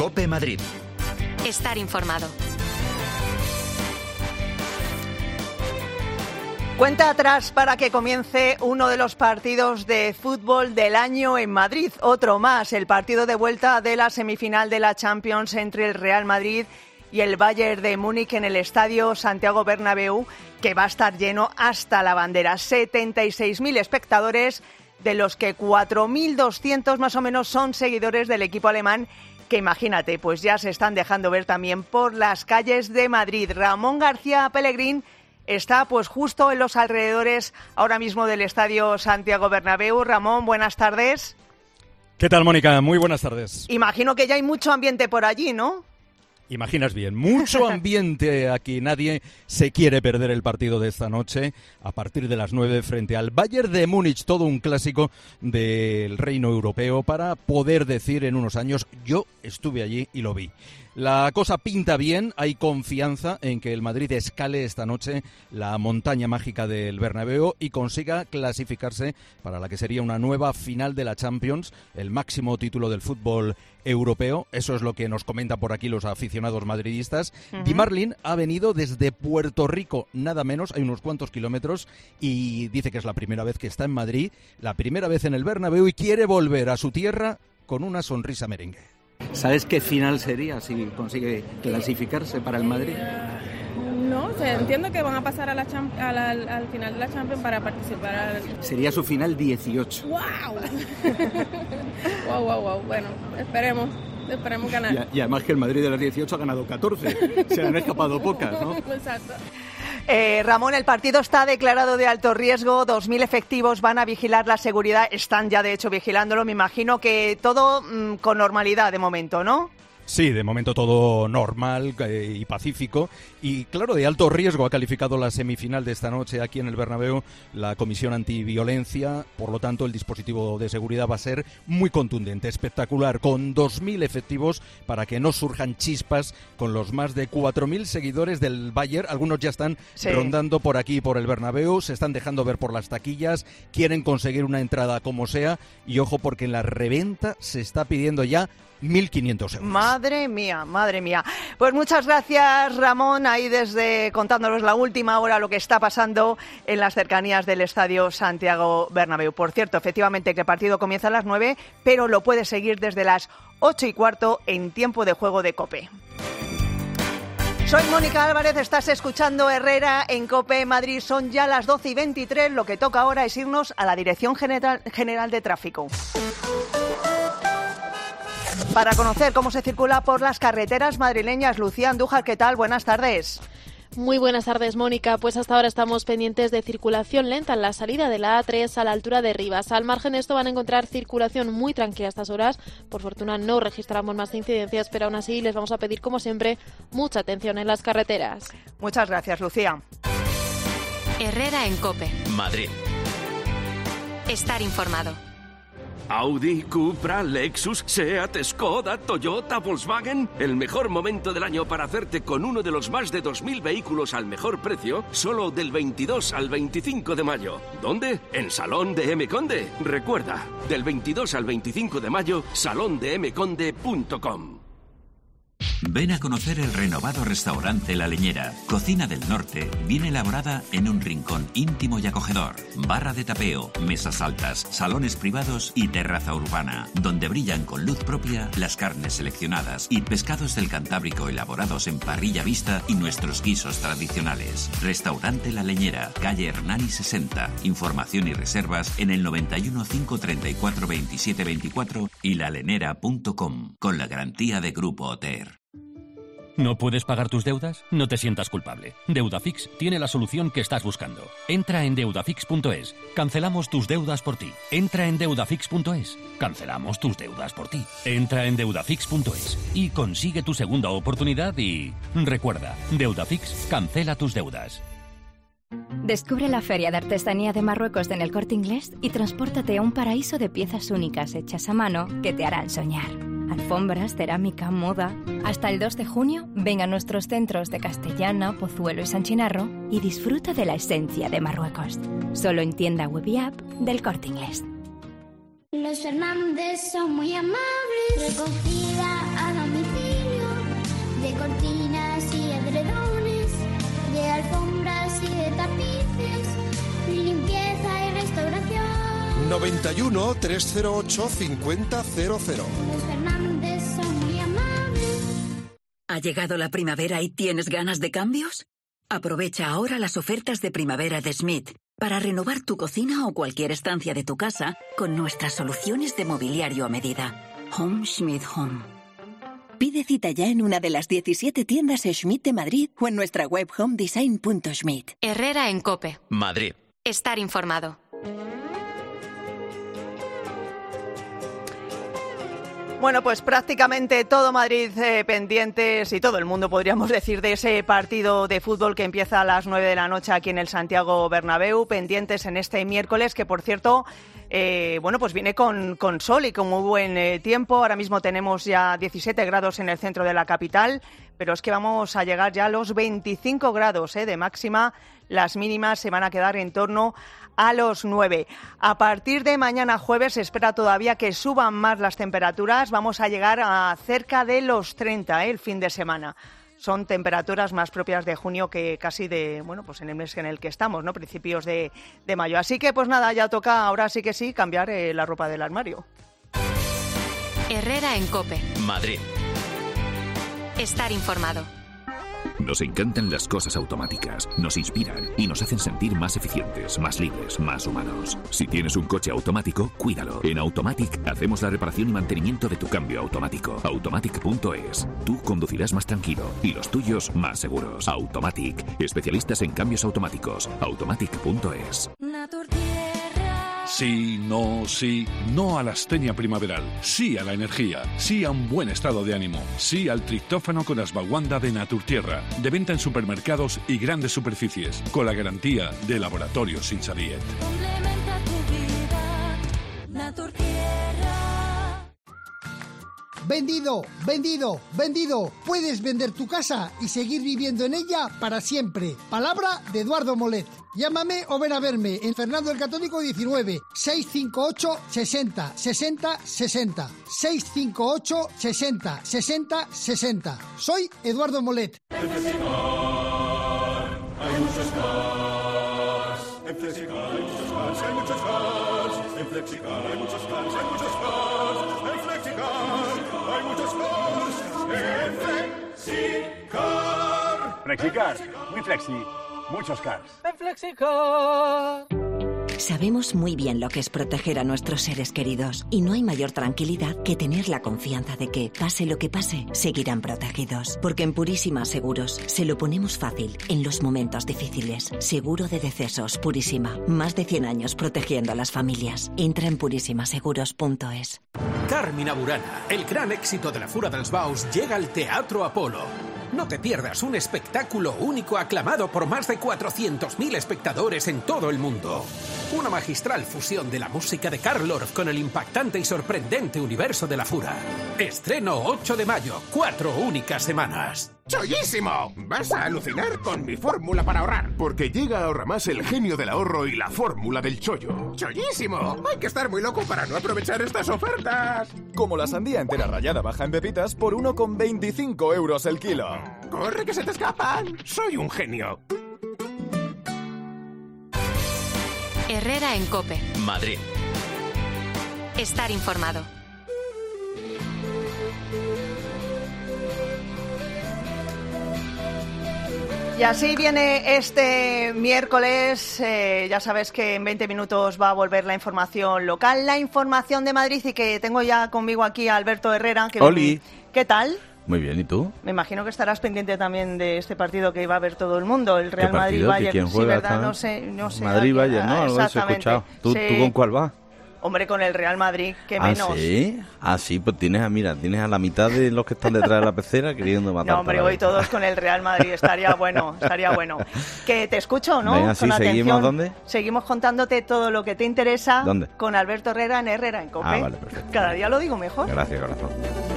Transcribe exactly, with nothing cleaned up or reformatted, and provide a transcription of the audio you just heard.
COPE Madrid. Estar informado. Cuenta atrás para que comience uno de los partidos de fútbol del año en Madrid. Otro más, el partido de vuelta de la semifinal de la Champions entre el Real Madrid y el Bayern de Múnich en el Estadio Santiago Bernabéu, que va a estar lleno hasta la bandera. setenta y seis mil espectadores, de los que cuatro mil doscientos más o menos son seguidores del equipo alemán, que imagínate, pues ya se están dejando ver también por las calles de Madrid. Ramón García Pellegrín está pues justo en los alrededores ahora mismo del Estadio Santiago Bernabéu. Ramón, buenas tardes. ¿Qué tal, Mónica? Muy buenas tardes. Imagino que ya hay mucho ambiente por allí, ¿no? Imaginas bien, mucho ambiente aquí. Nadie se quiere perder el partido de esta noche a partir de las nueve frente al Bayern de Múnich, todo un clásico del reino europeo para poder decir en unos años, yo estuve allí y lo vi. La cosa pinta bien, hay confianza en que el Madrid escale esta noche la montaña mágica del Bernabéu y consiga clasificarse para la que sería una nueva final de la Champions, el máximo título del fútbol europeo. Eso es lo que nos comentan por aquí los aficionados madridistas. Uh-huh. Di Marlin ha venido desde Puerto Rico, nada menos, hay unos cuantos kilómetros, y dice que es la primera vez que está en Madrid, la primera vez en el Bernabéu, y quiere volver a su tierra con una sonrisa merengue. ¿Sabes qué final sería si consigue clasificarse para el Madrid? No, o sea, entiendo que van a pasar a la champ- a la, al, al final de la Champions para participar. Al... Sería su final dieciocho. ¡Wow! ¡Wow, wow, wow! Bueno, esperemos, esperemos ganar. Y, y además que el Madrid de las dieciocho ha ganado catorce. Se han escapado pocas, ¿no? Exacto. Eh, Ramón, el partido está declarado de alto riesgo, dos mil efectivos van a vigilar la seguridad, están ya de hecho vigilándolo, me imagino que todo mmm, con normalidad de momento, ¿no? Sí, de momento todo normal eh, y pacífico. Y claro, de alto riesgo ha calificado la semifinal de esta noche aquí en el Bernabéu la Comisión Antiviolencia. Por lo tanto, el dispositivo de seguridad va a ser muy contundente, espectacular, con dos mil efectivos para que no surjan chispas con los más de cuatro mil seguidores del Bayern. Algunos ya están sí. rondando por aquí, por el Bernabéu, se están dejando ver por las taquillas, quieren conseguir una entrada como sea. Y ojo, porque en la reventa se está pidiendo ya mil quinientos euros. Madre mía, madre mía. Pues muchas gracias, Ramón, ahí desde contándonos la última hora lo que está pasando en las cercanías del Estadio Santiago Bernabéu. Por cierto, efectivamente que el partido comienza a las nueve, pero lo puedes seguir desde las ocho y cuarto en tiempo de juego de COPE. Soy Mónica Álvarez, estás escuchando Herrera en COPE Madrid. Son ya las doce y veintitrés, lo que toca ahora es irnos a la Dirección General, General de Tráfico para conocer cómo se circula por las carreteras madrileñas. Lucía Andújar, ¿qué tal? Buenas tardes. Muy buenas tardes, Mónica. Pues hasta ahora estamos pendientes de circulación lenta en la salida de la A tres a la altura de Rivas. Al margen de esto van a encontrar circulación muy tranquila a estas horas. Por fortuna no registramos más incidencias, pero aún así les vamos a pedir, como siempre, mucha atención en las carreteras. Muchas gracias, Lucía. Herrera en COPE. Madrid. Estar informado. Audi, Cupra, Lexus, Seat, Skoda, Toyota, Volkswagen. El mejor momento del año para hacerte con uno de los más de dos mil vehículos al mejor precio, solo del veintidós al veinticinco de mayo. ¿Dónde? En Salón de M. Conde. Recuerda, del veintidós al veinticinco de mayo, salón de m conde punto com. Ven a conocer el renovado restaurante La Leñera. Cocina del norte, bien elaborada en un rincón íntimo y acogedor. Barra de tapeo, mesas altas, salones privados y terraza urbana, donde brillan con luz propia las carnes seleccionadas y pescados del Cantábrico elaborados en parrilla vista y nuestros guisos tradicionales. Restaurante La Leñera, calle Hernani sesenta. Información y reservas en el noventa y uno, cinco treinta y cuatro, veintisiete veinticuatro y lalenera punto com, con la garantía de Grupo Oter. ¿No puedes pagar tus deudas? No te sientas culpable. Deudafix tiene la solución que estás buscando. Entra en deudafix punto es. Cancelamos tus deudas por ti. Entra en deudafix punto es. Cancelamos tus deudas por ti. Entra en deudafix punto es y consigue tu segunda oportunidad y... recuerda, Deudafix cancela tus deudas. Descubre la Feria de Artesanía de Marruecos en El Corte Inglés y transpórtate a un paraíso de piezas únicas hechas a mano que te harán soñar. Alfombras, cerámica, moda... Hasta el dos de junio, ven a nuestros centros de Castellana, Pozuelo y San Chinarro y disfruta de la esencia de Marruecos. Solo en tienda web y app del Corte Inglés. Los Fernández son muy amables, recogida a domicilio. de cortinas y edredones, de alfombras y de tapices, limpieza y restauración. noventa y uno, trescientos ocho, cincuenta cero cero. Los Fernández son muy amables. ¿Ha llegado la primavera y tienes ganas de cambios? Aprovecha ahora las ofertas de primavera de Schmidt para renovar tu cocina o cualquier estancia de tu casa con nuestras soluciones de mobiliario a medida. Home Schmidt Home. Pide cita ya en una de las diecisiete tiendas Schmidt de Madrid o en nuestra web homedesign punto schmidt. Herrera en COPE. Madrid. Estar informado. Bueno, pues prácticamente todo Madrid eh, pendientes y todo el mundo, podríamos decir, de ese partido de fútbol que empieza a las nueve de la noche aquí en el Santiago Bernabéu, pendientes en este miércoles, que por cierto, eh, bueno, pues viene con, con sol y con muy buen eh, tiempo. Ahora mismo tenemos ya diecisiete grados en el centro de la capital, pero es que vamos a llegar ya a los veinticinco grados eh, de máxima. Las mínimas se van a quedar en torno a los nueve. A partir de mañana jueves se espera todavía que suban más las temperaturas. Vamos a llegar a cerca de los treinta ¿eh? el fin de semana. Son temperaturas más propias de junio que casi de, bueno, pues en el mes en el que estamos, ¿no? Principios de, de mayo. Así que pues nada, ya toca ahora sí que sí cambiar eh, la ropa del armario. Herrera en COPE. Madrid. Estar informado. Nos encantan las cosas automáticas, nos inspiran y nos hacen sentir más eficientes, más libres, más humanos. Si tienes un coche automático, cuídalo. En Automatic hacemos la reparación y mantenimiento de tu cambio automático. Automatic punto es. Tú conducirás más tranquilo y los tuyos más seguros. Automatic, especialistas en cambios automáticos. Automatic punto es. Sí, no, sí, no a la astenia primaveral, sí a la energía, sí a un buen estado de ánimo, sí al triptófano con Ashwagandha de Naturtierra, de venta en supermercados y grandes superficies, con la garantía de Laboratorios Sinsadiet. Complementa tu vida, Naturtierra. Vendido, vendido, vendido. Puedes vender tu casa y seguir viviendo en ella para siempre. Palabra de Eduardo Molet. Llámame o ven a verme en Fernando el Católico diecinueve, seiscientos cincuenta y ocho, sesenta, sesenta, sesenta. seiscientos cincuenta y ocho, sesenta, sesenta, sesenta. Soy Eduardo Molet. En Flexicar hay muchos cars. En Flexicar hay muchos cars, hay muchos cars. En Flexicar hay muchos cars, hay muchos cars. En Flexicar hay muchos cars. En Flexicar. Flexicar, muy flexi. Muchos cars. En Flexicar. Sabemos muy bien lo que es proteger a nuestros seres queridos y no hay mayor tranquilidad que tener la confianza de que, pase lo que pase, seguirán protegidos. Porque en Purísima Seguros se lo ponemos fácil en los momentos difíciles. Seguro de decesos Purísima. Más de cien años protegiendo a las familias. Entra en purísima seguros punto es. Carmina Burana, el gran éxito de la Fura dels Baus, llega al Teatro Apolo. No te pierdas un espectáculo único aclamado por más de cuatrocientos mil espectadores en todo el mundo. Una magistral fusión de la música de Carl Orff con el impactante y sorprendente universo de la Fura. Estreno ocho de mayo, cuatro únicas semanas. ¡Chollísimo! Vas a alucinar con mi fórmula para ahorrar. Porque llega a Ahorramás el genio del ahorro y la fórmula del chollo. ¡Chollísimo! Hay que estar muy loco para no aprovechar estas ofertas. Como la sandía entera rallada baja en pepitas por uno con veinticinco euros el kilo. ¡Corre que se te escapan! ¡Soy un genio! Herrera en COPE. Madrid. Estar informado. Y así viene este miércoles. Eh, ya sabes que en veinte minutos va a volver la información local, la información de Madrid, y que tengo ya conmigo aquí a Alberto Herrera. Que ¡Holi! ¿Qué tal? Muy bien, ¿y tú? Me imagino que estarás pendiente también de este partido que iba a ver todo el mundo, el Real Madrid-Bayern. ¿Quién juega? Sí, ¿verdad? No sé, no sé. Madrid-Bayern, ¿no? Algo he escuchado. ¿Tú, sí. ¿Tú con cuál vas? Hombre, con el Real Madrid, que ¿Ah, menos. sí? Ah, sí, pues tienes a, mira, tienes a la mitad de los que están detrás de la pecera queriendo matar. No, hombre, hoy todos con el Real Madrid, estaría bueno, estaría bueno. Que te escucho, ¿no? Venga, sí, con ¿seguimos atención. dónde? Seguimos contándote todo lo que te interesa. ¿Dónde? Con Alberto Herrera en Herrera en COPE. Ah, vale, perfecto. Cada día lo digo mejor. Gracias, corazón.